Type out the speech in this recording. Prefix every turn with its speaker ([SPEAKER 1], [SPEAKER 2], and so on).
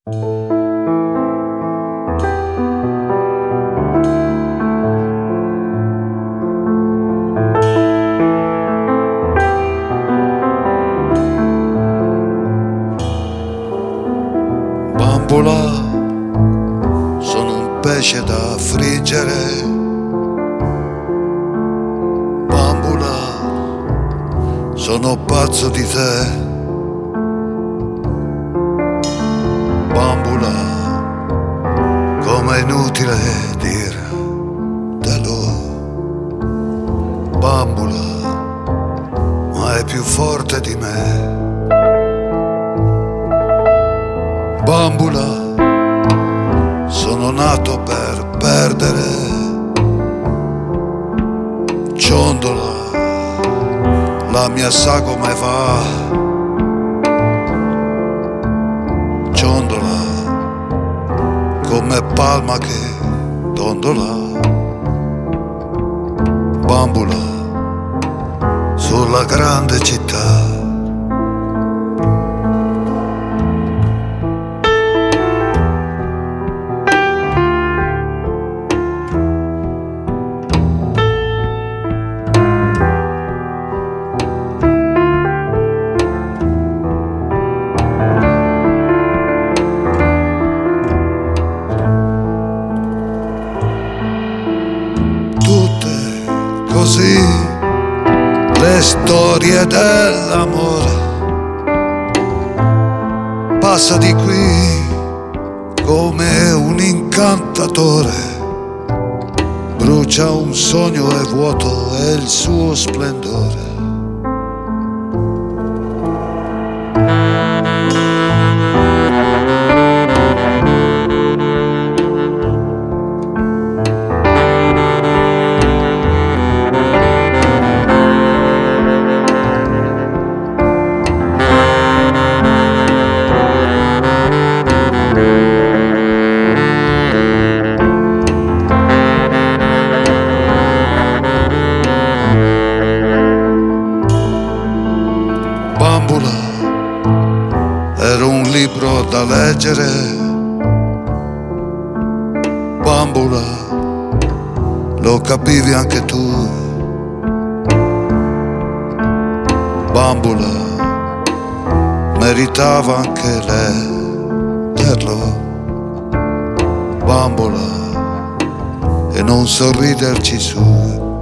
[SPEAKER 1] Bambola, sono un pesce da friggere. Bambola, sono pazzo di te. Bambola, com'è inutile dirtelo. Bambola, ma è più forte di me. Bambola, sono nato per perdere. Ciondola, la mia sagoma va. Ciondola, come palma che dondola. Bambola, sulla grande città. Così le storie dell'amore. Passa di qui come un incantatore. Brucia un sogno e vuoto e il suo splendore. Bambola, era un libro da leggere. Bambola, lo capivi anche tu. Bambola, meritava anche lei dirlo. Bambola, e non sorriderci su.